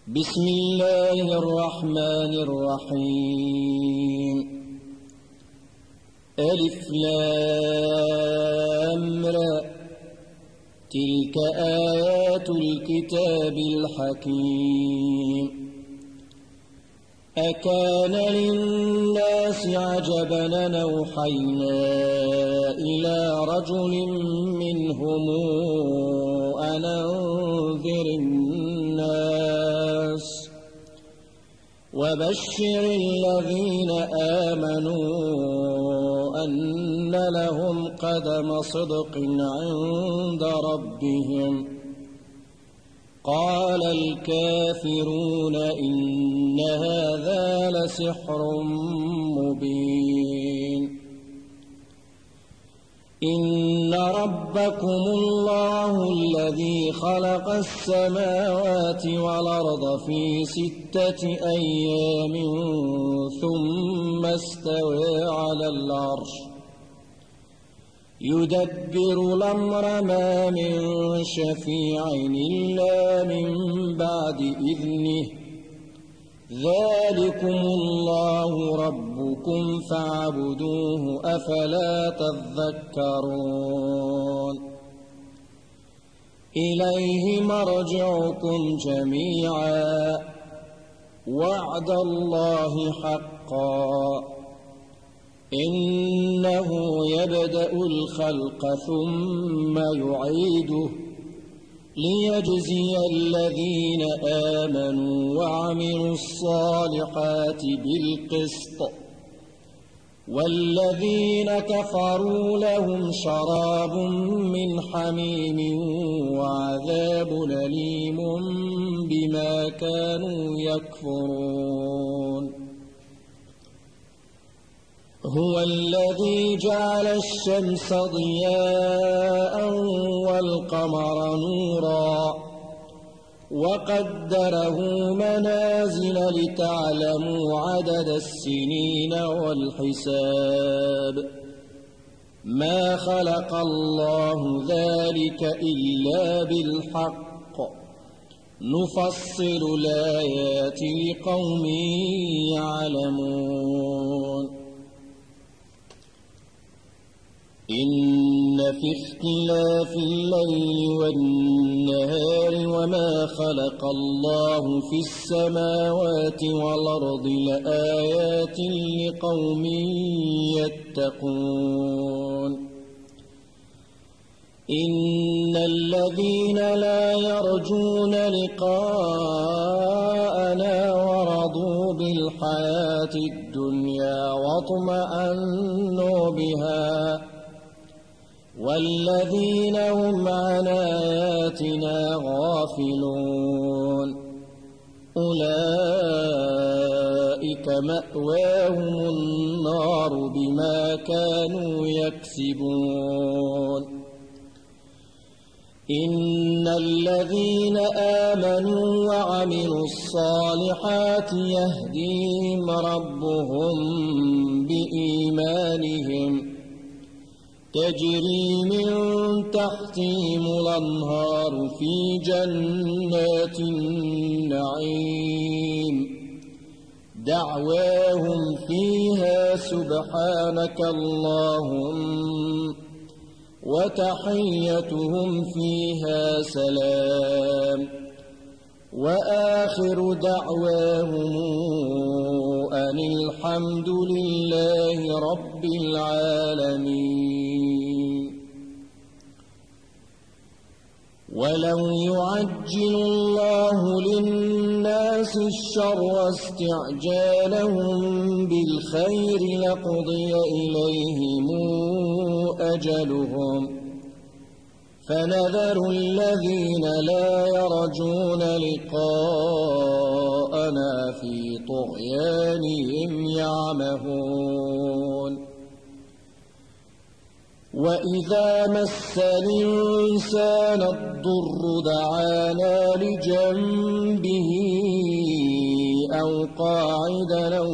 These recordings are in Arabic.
بسم الله الرحمن الرحيم. ألف لام را، تلك آيات الكتاب الحكيم. أكان للناس عجبا أن أوحينا إلى رجل منهم أن أنذر الناس وبشر الذين آمنوا أن لهم قدم صدق عند ربهم. قال الكافرون إن هذا لسحر مبين. إن ربكم الله الذي خلق السماوات والأرض في 6 أيام ثم استوى على العرش يدبر الأمر ما من شفيع إلا من بعد إذنه. ذلكم الله ربكم فاعبدوه أفلا تذكرون. إليه مرجعكم جميعا وعد الله حقا. إنه يبدأ الخلق ثم يعيده ليجزي الذين آمنوا وعملوا الصالحات بالقسط، والذين كفروا لهم شراب من حميم وعذاب أليم بما كانوا يكفرون. هو الذي جعل الشمس ضياء والقمر نورا وقدره منازل لتعلموا عدد السنين والحساب. ما خلق الله ذلك إلا بالحق نفصل الآيات لقوم يعلمون. إن في اختلاف الليل والنهار وما خلق الله في السماوات والأرض لآيات لقوم يتقون. إن الذين لا يرجون لقاءنا ورضوا بالحياة الدنيا واطمأنوا بها والذين هم عن آياتنا غافلون أولئك مأواهم النار بما كانوا يكسبون. إن الذين آمنوا وعملوا الصالحات يهديهم ربهم بإيمانهم تجري من تحتهم الأنهار في جنات النعيم دعواهم فيها سبحانك اللهم وتحيتهم فيها سلام وآخر دعواهم أن الحمد لله رب العالمين. ولو يعجل الله للناس الشر استعجالهم بالخير لقضي إليهم أجلهم فنذر الذين لا يرجون لقاءنا في طغيانهم يعمهون. وإذا مس الإنسان الضر دعانا لجنبه أو قاعدا أو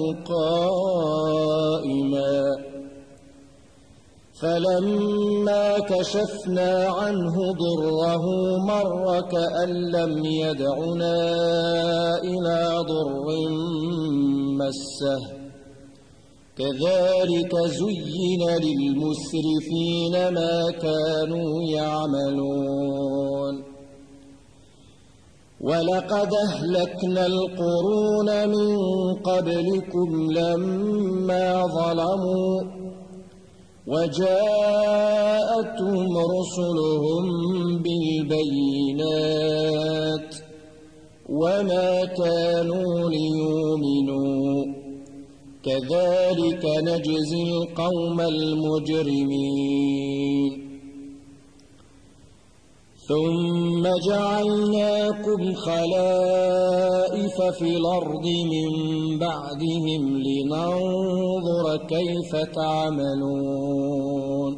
قائما فلما كشفنا عنه ضره مر كأن لم يدعنا ضر مسه كذلك زين للمسرفين ما كانوا يعملون ولقد أهلكنا القرون من قبلكم لما ظلموا وجاءتهم رسلهم بالبينات وما كانوا ليؤمنوا كذلك نجزي القوم المجرمين ثم جعلناكم خلائف في الأرض من بعدهم لننظر كيف تعملون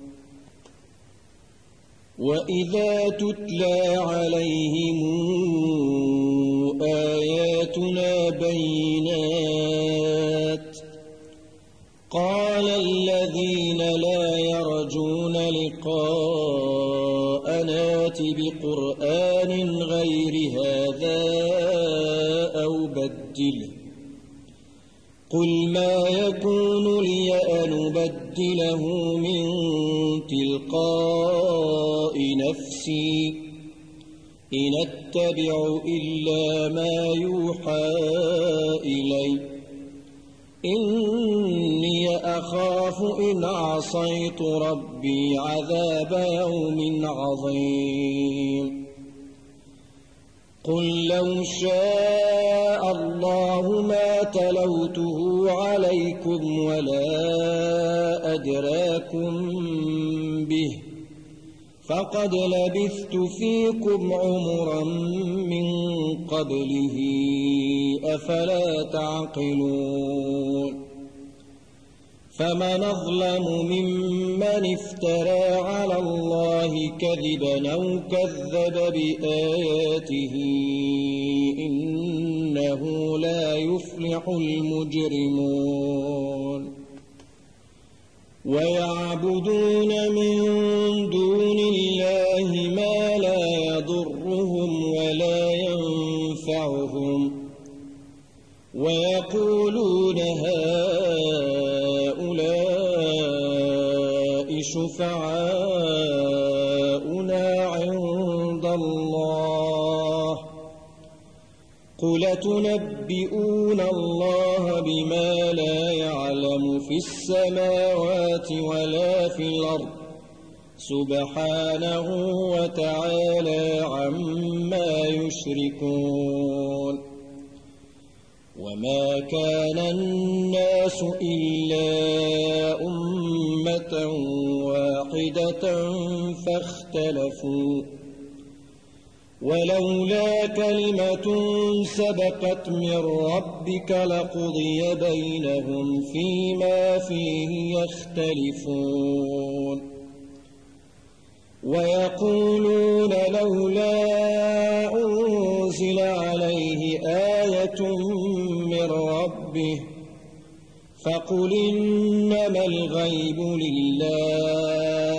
وإذا تتلى عليهم آياتنا بينات قال الذين لا يرجون لقاءنا ائت بقرآن غير هذا أو بدله قل ما يكون لي أن أبدله من تلقاء نفسي إن أتبع إلا ما يوحى إلي إني أخاف إن عصيت ربي عذاب يوم عظيم قل لو شاء الله ما تلوته عليكم ولا أدراكم به فقد لبثت فيكم عمرا من قبله أفلا تعقلون فمن أظلم ممن افترى على الله كذبا أو كذب بآياته إنه لا يفلح المجرمون ويعبدون من دون الله ما لا يضرهم ولا ينفعهم ويقولون هؤلاء شفعاؤنا عند الله قل تنبئون الله بما لا يعلم في السماوات ولا في الأرض سبحانه وتعالى عما يشركون وما كان الناس إلا أمة واحدة فاختلفوا ولولا كلمة سبقت من ربك لقضي بينهم فيما فيه يختلفون ويقولون لولا أنزل عليه آية من ربه فقل إنما الغيب لله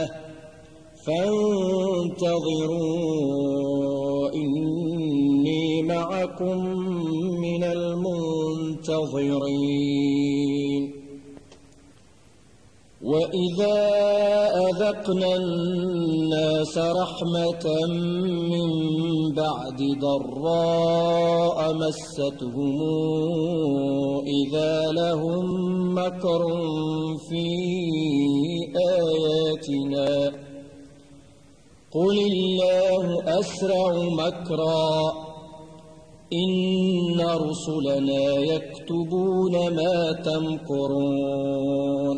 فانتظروا إني معكم من المنتظرين وإذا أذقنا الناس رحمة من بعد ضراء مستهم إذا لهم مكر في آياتنا قل الله أسرع مكرا إن رسلنا يكتبون ما تمكرون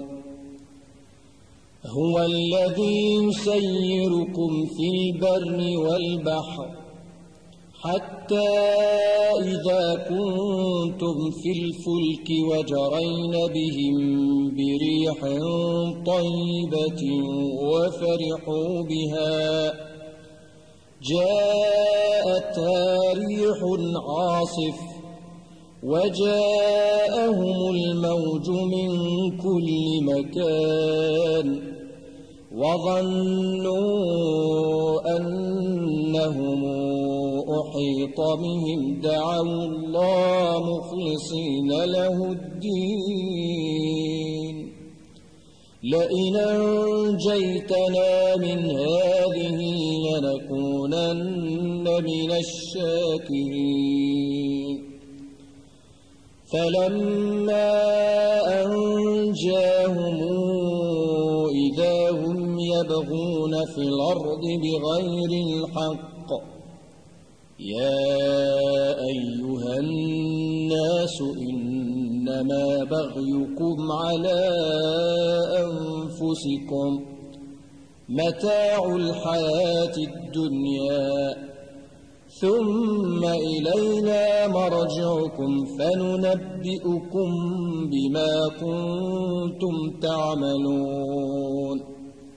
هو الذي يسيركم في البر والبحر حتى إذا كنتم في الفلك وجرين بهم بريح طيبة وفرحوا بها جاءتها ريح عاصف وجاءهم الموج من كل مكان وظنوا أنهم وأحيط بهم دعوا الله مخلصين له الدين لئن أنجيتنا من هذه لنكونن من الشاكرين فلما أنجاهم إذا هم يبغون في الأرض بغير الحق يا أيها الناس إنما بغيكم على أنفسكم متاع الحياة الدنيا ثم إلينا مرجعكم فننبئكم بما كنتم تعملون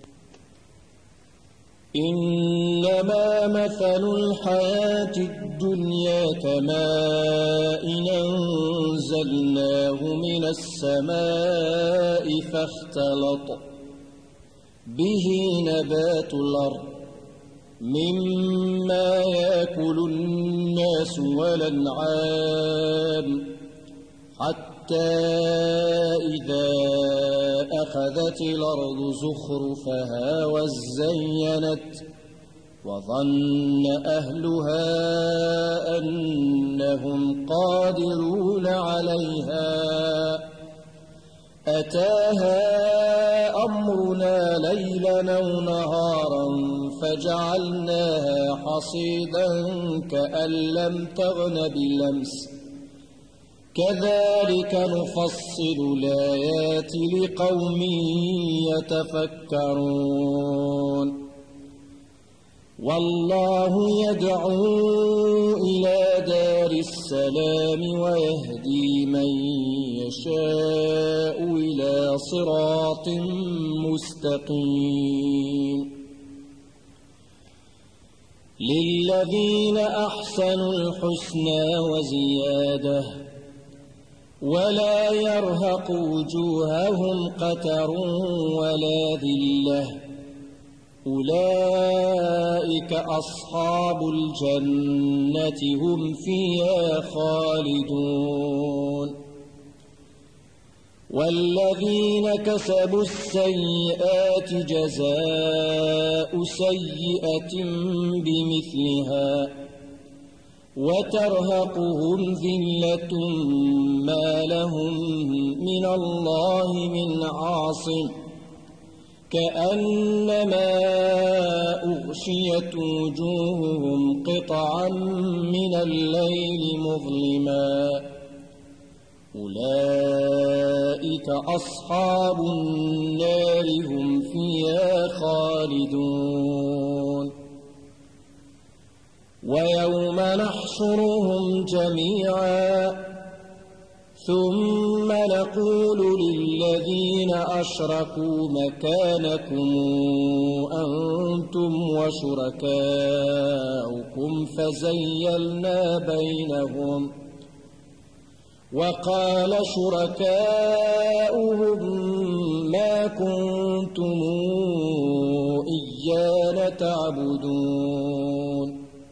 إنما مثل الحياة الدنيا كماء أنزلناه من السماء فاختلط به نبات الأرض مما يأكل الناس والأنعام حتى إذا أخذت الأرض زخرفها وزينت وظن أهلها أنهم قادرون عليها أتاها أمرنا ليلا أو نهارا فجعلناها حصيدا كأن لم تغن بلمس كذلك نفصل الآيات لقوم يتفكرون والله يدعو إلى دار السلام ويهدي من يشاء إلى صراط مستقيم للذين أحسنوا الحسنى وزيادة ولا يرهق وجوههم قتر ولا ذلة أولئك أصحاب الجنة هم فيها خالدون والذين كسبوا السيئات جزاء سيئة بمثلها وترهقهم ذلة ما لهم من الله من عاصم كأنما أغشيت وجوههم قطعا من الليل مظلما أولئك أصحاب النار هم فيها خالدون ويوم نحشرهم جميعا ثم نقول للذين أشركوا مكانكم أنتم وشركاؤكم فزيلنا بينهم وقال شركاؤهم ما كنتم إيانا تعبدون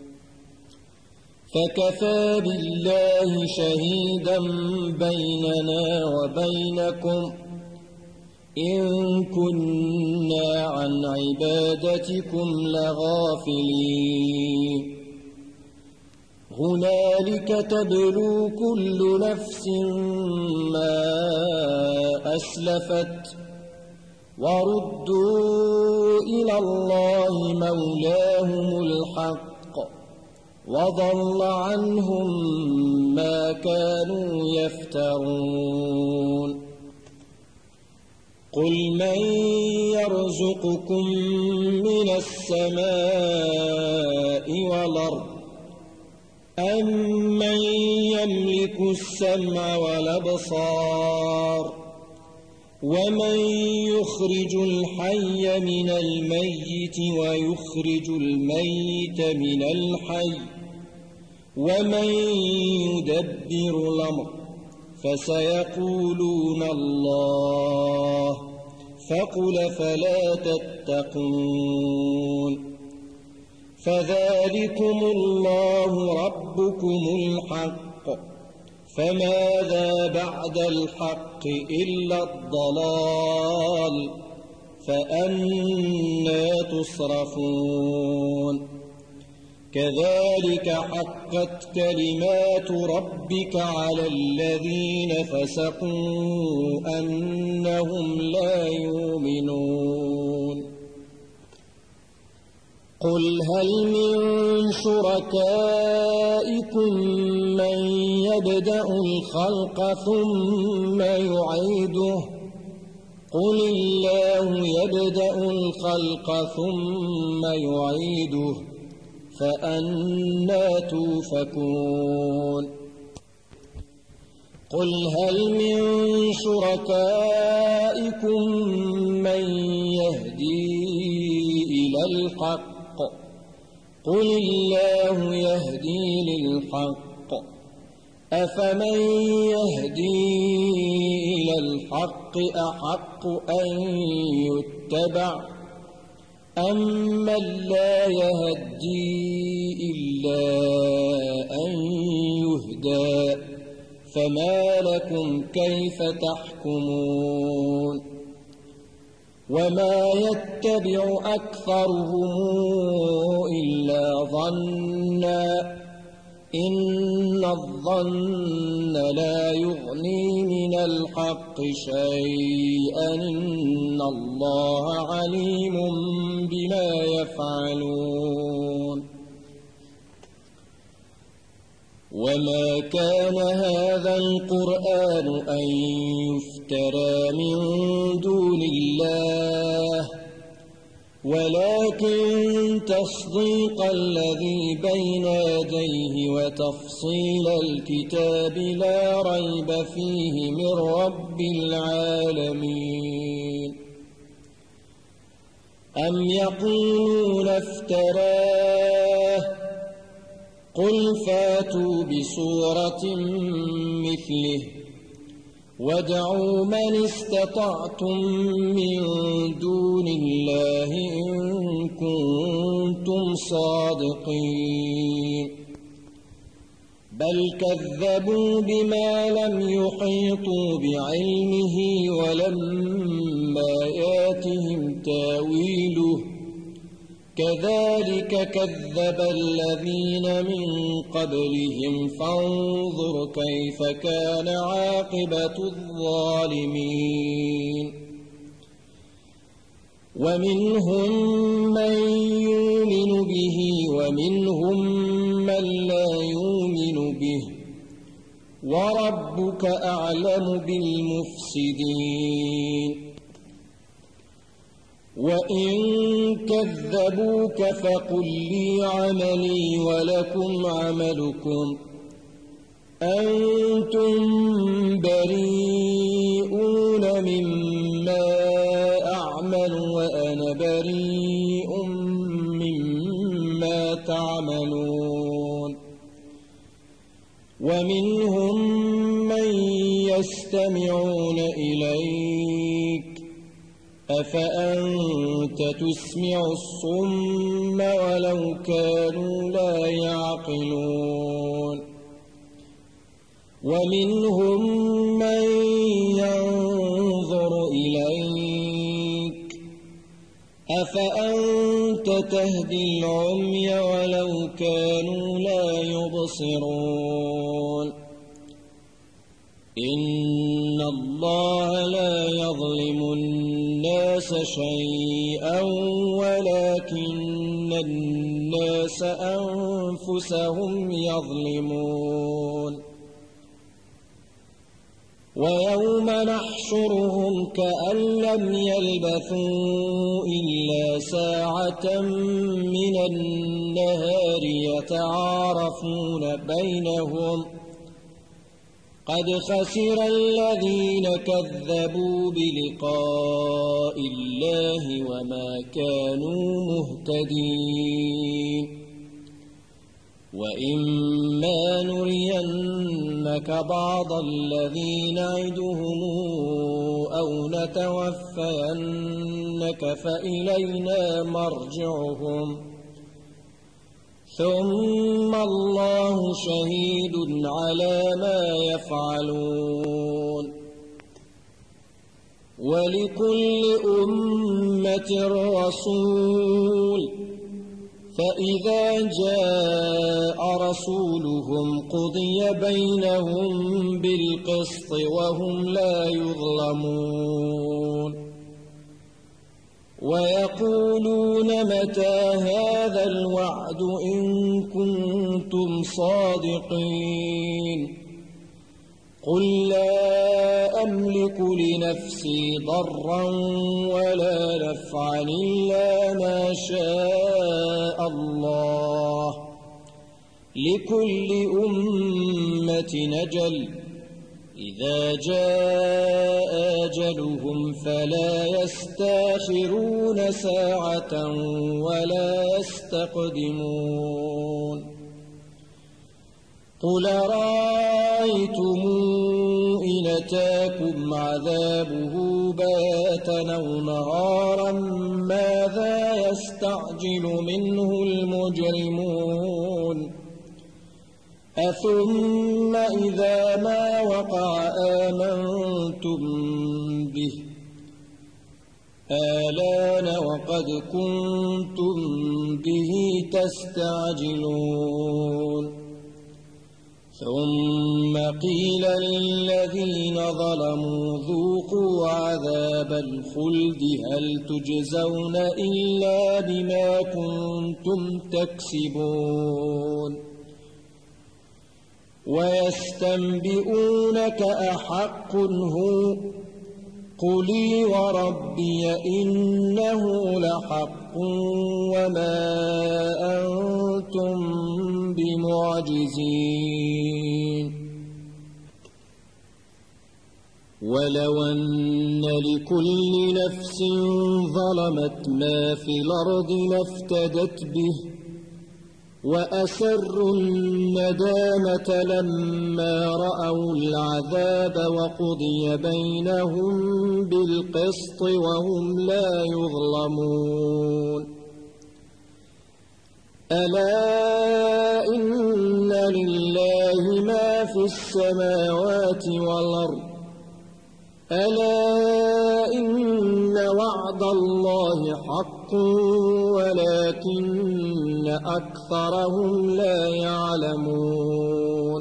فكفى بالله شهيدا بيننا وبينكم إن كنا عن عبادتكم لغافلين هنالك تبلو كل نفس ما أسلفت وردوا إلى الله مولاهم الحق وضل عنهم ما كانوا يفترون قل من يرزقكم من السماء والأرض أمن يملك السمع والأبصار ومن يخرج الحي من الميت ويخرج الميت من الحي ومن يدبر الأمر فسيقولون الله فقل فلا تتقون فذلكم الله ربكم الحق، فماذا بعد الحق إلا الضلال، فأنى تصرفون. كذلك حقت كلمات ربك على الذين فسقوا أنهم لا يؤمنون. قل هل من شركائكم من يبدأ الخلق ثم يعيده؟ قل الله يبدأ الخلق ثم يعيده، فأنى توفكون. قل هل من شركائكم من يهدي إلى الحق؟ قل الله يهدي للحق، أفمن يهدي إلى الحق أحق أن يتبع أمن لا يهدي إلا أن يهدى؟ فما لكم كيف تحكمون؟ وما يتبع أكثرهم إلا ظنا، إن الظن لا يغني من الحق شيئا، إن الله عليم بما يفعلون. وما كان هذا القرآن أن يفترى من دون الله، ولكن تصديق الذي بين يديه وتفصيل الكتاب لا ريب فيه من رب العالمين. أم يقولون افتراه؟ قل فاتوا بسورة مثله وادعوا من استطعتم من دون الله إن كنتم صادقين. بل كذبوا بما لم يحيطوا بعلمه ولما ياتهم تاويله، كذلك كذب الذين من قبلهم فانظر كيف كان عاقبة الظالمين. ومنهم من يؤمن به ومنهم من لا يؤمن به، وربك أعلم بالمفسدين. وإن كذبوك فقل لي عملي ولكم عملكم، أنتم بريئون مما أعمل وأنا بريء مما تعملون. ومنهم من يستمعون إليك، أفأنت تسمع الصم ولو كانوا لا يعقلون. ومنهم من ينظر إليك، أفأنت تهدي العمي ولو كانوا لا يبصرون. إن الله لا يظلم الناس شيئا ولكن الناس أنفسهم يظلمون. ويوم نحشرهم كأن لم يلبثوا إلا ساعة من النهار يتعارفون بينهم، قد خسر الذين كذبوا بلقاء الله وما كانوا مهتدين. وإما نرينك بعض الذي نعدهم أو نتوفينك فإلينا مرجعهم، ثم الله شهيد على ما يفعلون ولكل أمة رسول فإذا جاء رسولهم قضي بينهم بالقسط وهم لا يظلمون ويقولون متى هذا الوعد إن كنتم صادقين قل لا أملك لنفسي ضرا ولا نفعا إلا ما شاء الله لكل أمة أجل إذا جاء أجلهم فلا يستأخرون ساعة ولا يستقدمون قل رأيتم إن أتاكم عذابه بياتا أو نهارا ماذا يستعجل منه المجرمون أثم إذا ما وقع آمنتم به آلان وقد كنتم به تستعجلون ثم قيل للذين ظلموا ذوقوا عذاب الخلد هل تجزون إلا بما كنتم تكسبون ويستنبئونك أحق هو قلي وربي إنه لحق وما أنتم بمعجزين ولو أن لكل نفس ظلمت ما في الأرض لافتدت به وأسروا الندامة لما رأوا العذاب وقضي بينهم بالقسط وهم لا يظلمون ألا إن لله ما في السماوات والأرض ألا إن وعد الله حق ولكن أكثرهم لا يعلمون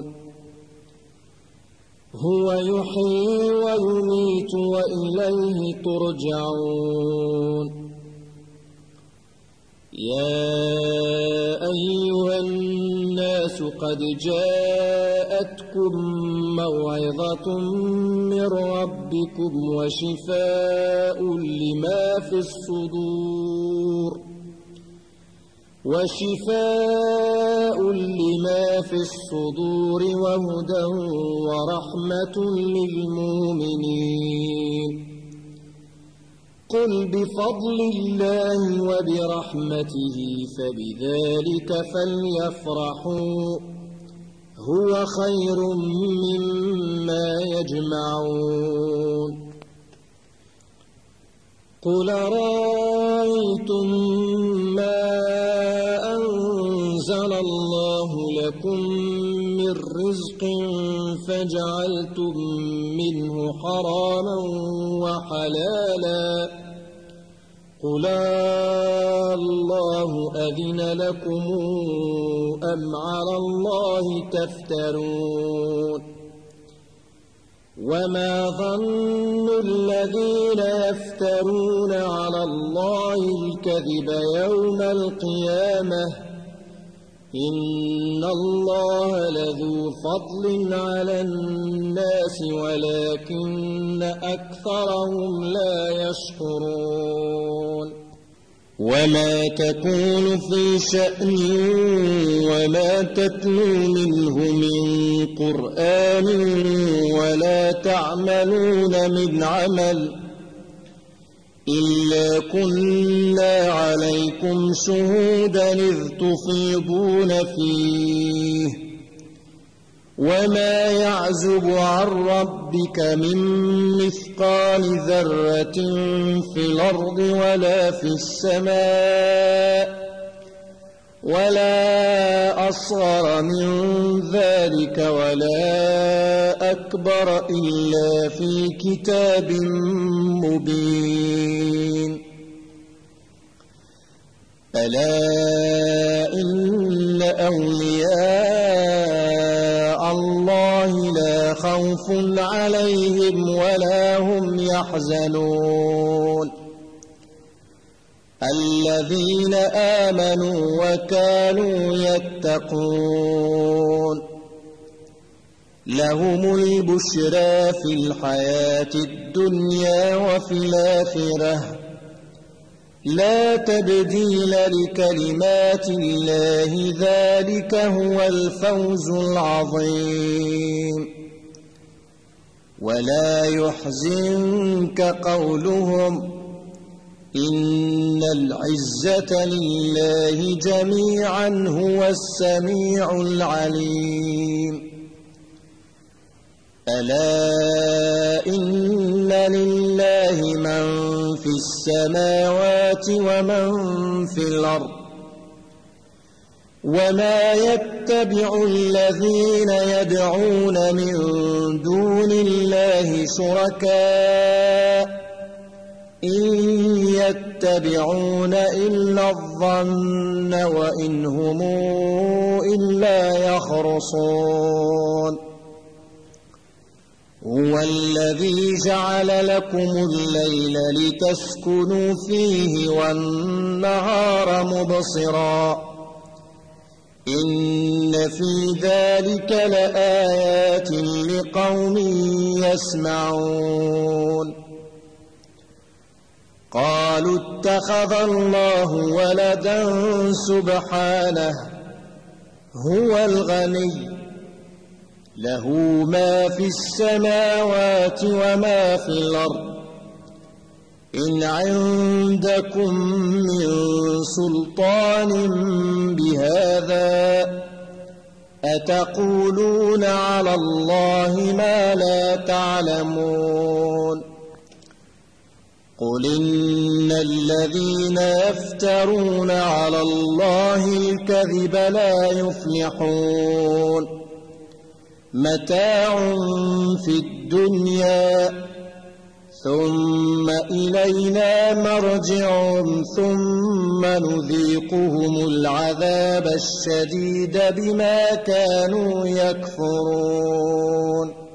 هو يحيي ويميت وإليه ترجعون يا أيها الناس قد جاءتكم موعظة من ربكم وشفاء لما في الصدور وهدى ورحمة للمؤمنين قل بفضل الله وبرحمته فبذلك فليفرحوا هو خير مما يجمعون قل رأيتم ما أنزل الله لكم من رزق فجعلتم منه حراما وحلالا قل الله أذن لكم أم على الله تفترون وما ظن الذين يفترون على الله الكذب يوم القيامة إن الله لذو فضل على الناس ولكن أكثرهم لا يشكرون وما تكون في شأن وما تتلو منه من قرآن ولا تعملون من عمل إلا كنا عليكم شهودا إذ تفيضون فيه وما يعزب عن ربك من مثقال ذرة في الأرض ولا في السماء ولا أصغر من ذلك ولا أكبر إلا في كتاب مبين. ألا إن أولياء الله لا خوف عليهم ولا هم يحزنون الذين آمنوا وكانوا يتقون لهم البشرى في الحياة الدنيا وفي الآخرة لا تبديل لكلمات الله ذلك هو الفوز العظيم. ولا يحزنك قولهم إن العزة لله جميعا هو السميع العليم. ألا إن لله من في السماوات ومن في الأرض وما يتبع الذين يدعون من دون الله شركاء إن يتبعون إلا الظن وإن هم إلا يخرصون. هو الذي جعل لكم الليل لتسكنوا فيه والنهار مبصرا إن في ذلك لآيات لقوم يسمعون. قالوا اتخذ الله ولدا سبحانه هو الغني له ما في السماوات وما في الأرض إن عندكم من سلطان بهذا أتقولون على الله ما لا تعلمون. قل إن الذين يفترون على الله الكذب لا يفلحون متاع في الدنيا ثم إلينا مرجعهم ثم نذيقهم العذاب الشديد بما كانوا يكفرون.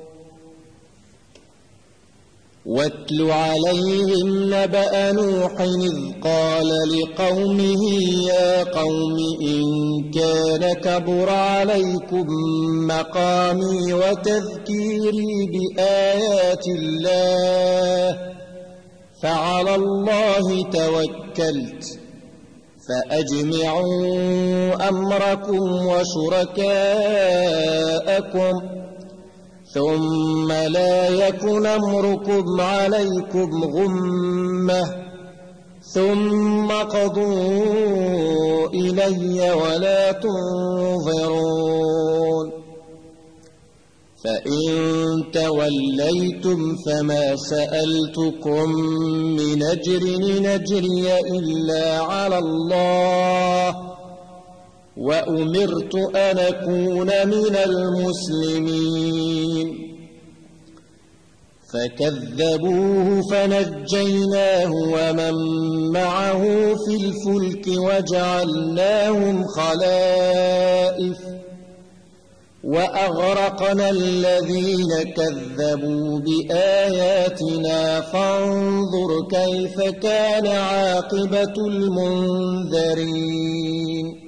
واتل عليهم نبأ نوح إذ قال لقومه يا قوم إن كان كبر عليكم مقامي وتذكيري بآيات الله فعلى الله توكلت فأجمعوا أمركم وشركاءكم ثم لا يكن أمركم عليكم غمة ثم قضوا إلي ولا تنظرون. فإن توليتم فما سألتكم من أجر إن أجري إلا على الله وأمرت أن أكون من المسلمين. فكذبوه فنجيناه ومن معه في الفلك وجعلناهم خلائف وأغرقنا الذين كذبوا بآياتنا فانظر كيف كان عاقبة المنذرين.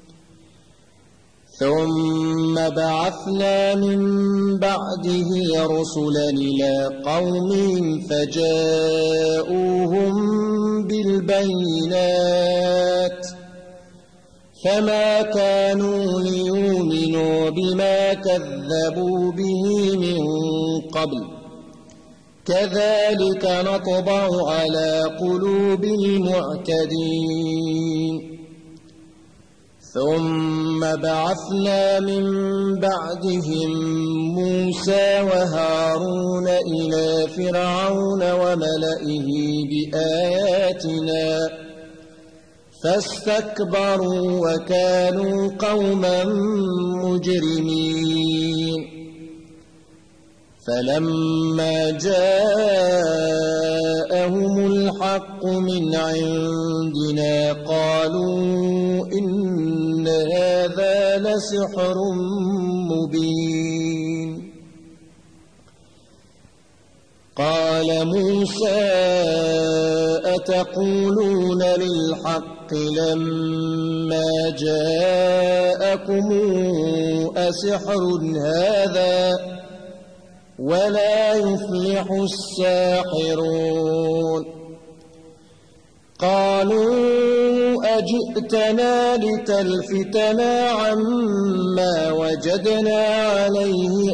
ثم بعثنا من بعده رسلا إلى قومهم فجاءوهم بالبينات فما كانوا ليؤمنوا بما كذبوا به من قبل كذلك نطبع على قلوب المعتدين. ثم بعثنا من بعدهم موسى وهارون إلى فرعون وملئه بآياتنا فاستكبروا وكانوا قوما مجرمين فلما جاءهم الحق من عندنا قالوا إن هذا لسحر مبين قال موسى أتقولون للحق لما جاءكم أسحر هذا ولا يفلح الساحرون قالوا أجئتنا لتلفتنا عما وجدنا عليه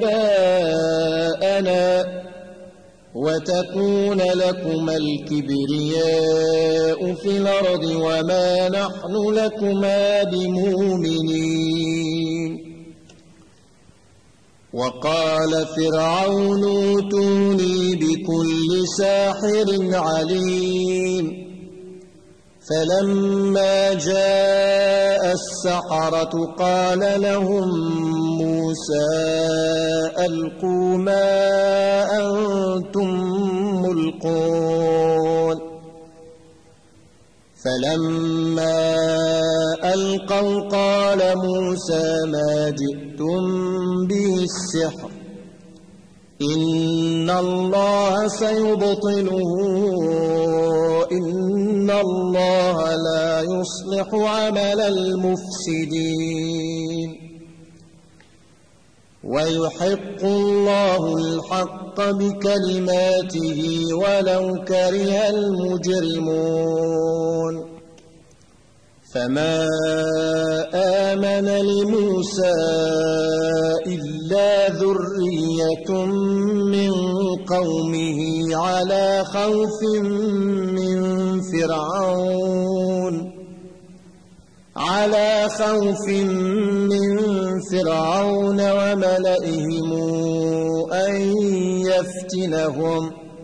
آباءنا وتكون لكما الكبرياء في الأرض وما نحن لكما بمؤمنين وقال فرعون ائتوني بكل ساحر عليم فلما جاء السحرة قال لهم موسى ألقوا ما أنتم ملقون فلما ألقوا قال موسى ما جئتم به السحر إن الله سيبطله إن الله لا يصلح عمل المفسدين ويحق الله الحق بكلماته ولو كره المجرمون فما آمن لموسى إلا ذرية من قومه على خوف من فرعون وملئهم أن يفتنهم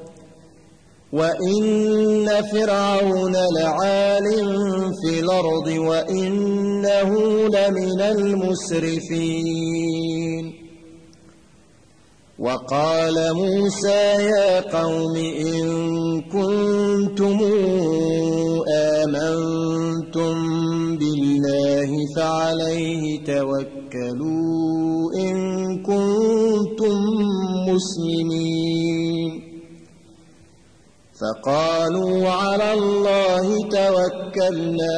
وإن فرعون لعال في الأرض وإنه لمن المسرفين وقال موسى يا قوم إن كنتم آمنتم بالله فعليه توكلوا إن كنتم مسلمين فقالوا على الله توكلنا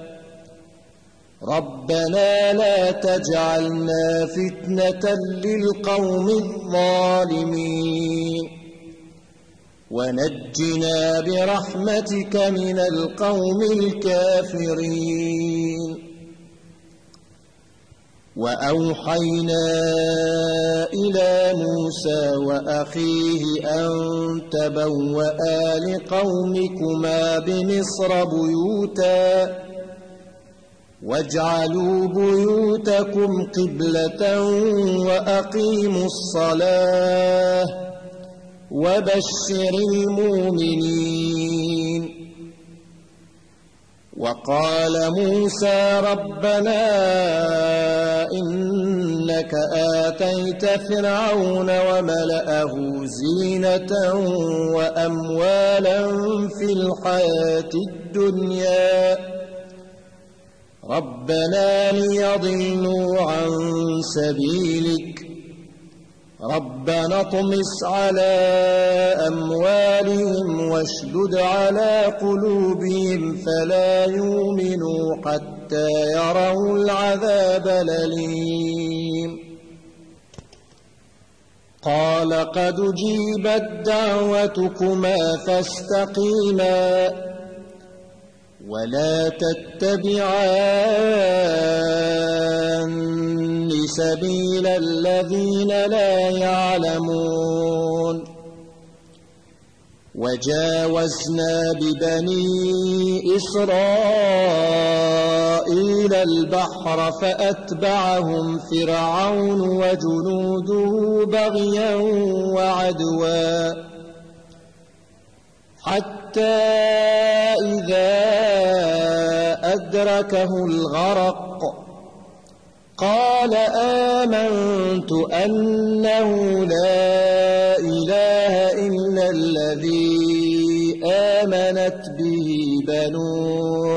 ربنا لا تجعلنا فتنة للقوم الظالمين ونجنا برحمتك من القوم الكافرين وأوحينا إلى موسى وأخيه أن تبوأ لقومكما بمصر بيوتا واجعلوا بيوتكم قبلة وأقيموا الصلاة وبشر المؤمنين وقال موسى ربنا إنك آتيت فرعون وملأه زينة وأموالا في الحياة الدنيا ربنا ليضلوا عن سبيلك ربنا اطمس على أموالهم واشدد على قلوبهم فلا يؤمنوا حتى يروا العذاب الأليم قال قد أجيبت دعوتكما فاستقيما ولا تتبعان سبيل الذين لا يعلمون وجاوزنا ببني إسرائيل البحر فأتبعهم فرعون وجنوده بغيا وعدوا حتى إذا أدركه الغرق قال آمنت أنه لا إله إلا الذي آمنت به بنو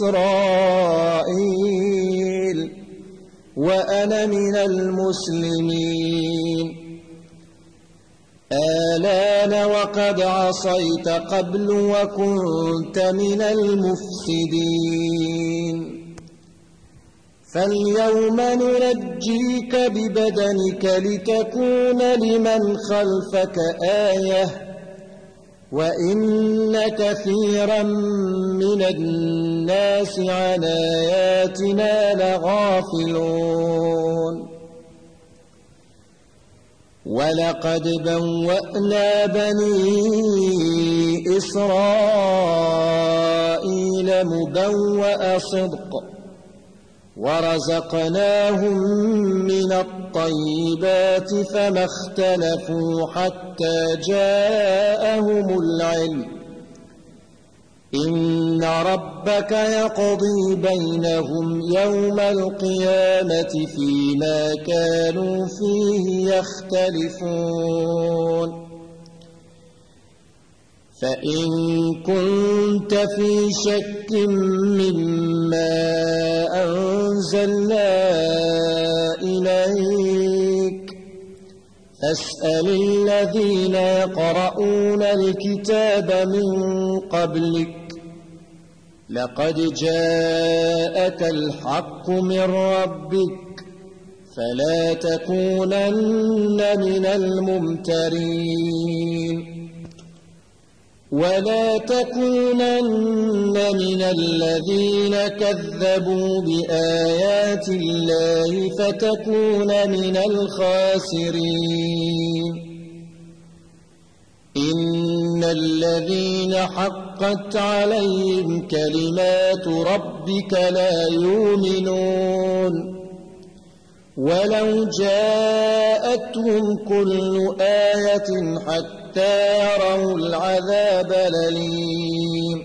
إسرائيل وأنا من المسلمين آلان وقد عصيت قبل وكنت من المفسدين فاليوم ننجيك ببدنك لتكون لمن خلفك آية وإن كثيرا من الناس عن آياتنا لغافلون ولقد بوأنا بني إسرائيل مبوأ صدق ورزقناهم من الطيبات فما اختلفوا حتى جاءهم العلم إن ربك يقضي بينهم يوم القيامة فيما كانوا فيه يختلفون فإن كنت في شك مما أنزلنا إليك فاسأل الذين يقرؤون الكتاب من قبلك لقد جاءك الحق من ربك فلا تكونن من الممترين ولا تكونن من الذين كذبوا بآيات الله فتكون من الخاسرين إن الذين حقت عليهم كلمات ربك لا يؤمنون ولو جاءتهم كل آية حتى يروا العذاب الأليم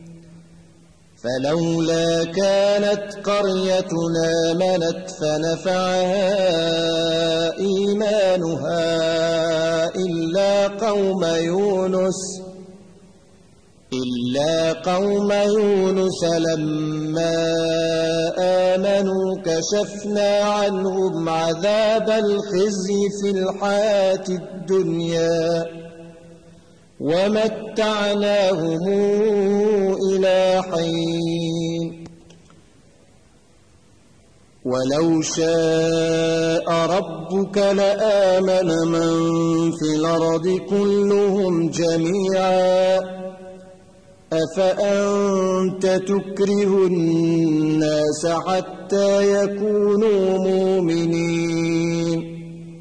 فلولا كانت قريتنا آمنت فنفعها إيمانها إلا قوم يونس لما آمنوا كشفنا عنهم عذاب الخزي في الحياة الدنيا ومتعناهم إلى حين ولو شاء ربك لآمن من في الأرض كلهم جميعا أفأنت تكره الناس حتى يكونوا مؤمنين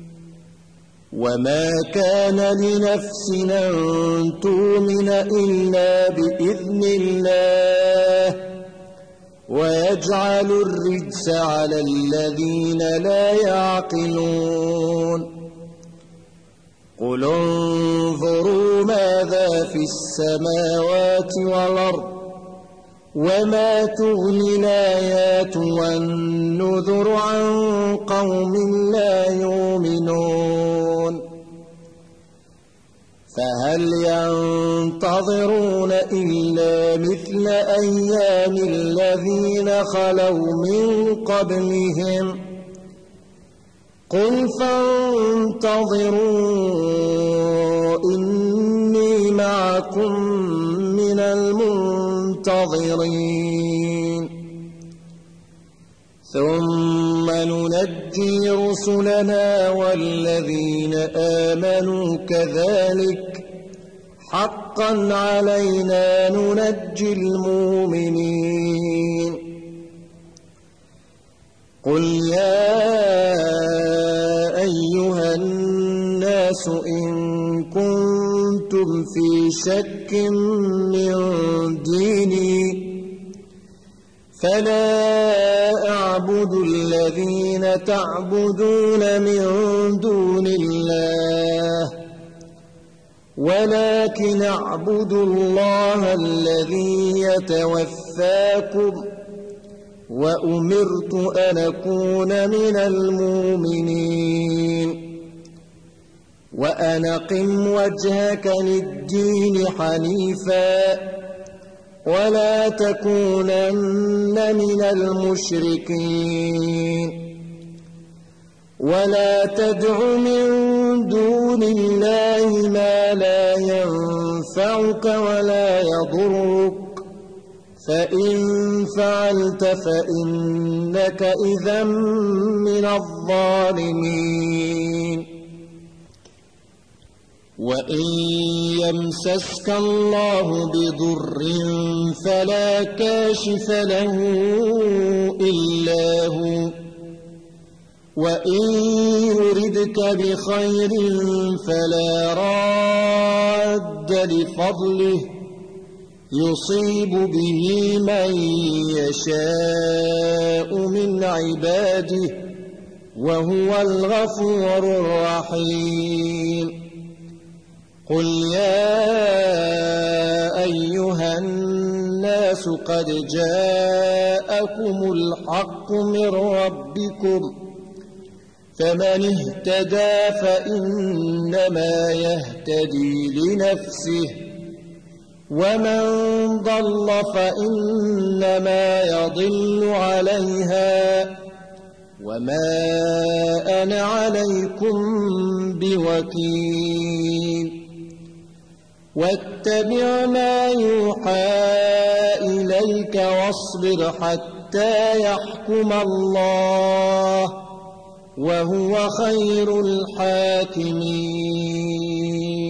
وما كان لنفس أن تؤمن إلا بإذن الله ويجعل الرجس على الذين لا يعقلون قل انظروا ماذا في السماوات والأرض وما تغني الآيات والنذر عن قوم لا يؤمنون فهل ينتظرون إلا مثل أيام الذين خلوا من قبلهم قل فانتظروا إني معكم من المنتظرين ثم ننجي رسلنا والذين آمنوا كذلك حقا علينا ننجي المؤمنين قل يا أيها الناس إن كنتم في شك من ديني فلا أعبد الذين تعبدون من دون الله ولكن أعبد الله الذي يتوفاكم وأمرت أن أكون من المؤمنين وأن أقم وجهك للدين حنيفا ولا تكونن من المشركين ولا تدع من دون الله ما لا ينفعك ولا يضرك فإن فعلت فإنك إذا من الظالمين وإن يمسسك الله بضر فلا كاشف له إلا هو وإن يردك بخير فلا راد لفضله يصيب به من يشاء من عباده وهو الغفور الرحيم قل يا أيها الناس قد جاءكم الحق من ربكم فمن اهتدى فإنما يهتدي لنفسه ومن ضل فإنما يضل عليها وما أنا عليكم بوكيل واتبع ما يوحى إليك واصبر حتى يحكم الله وهو خير الحاكمين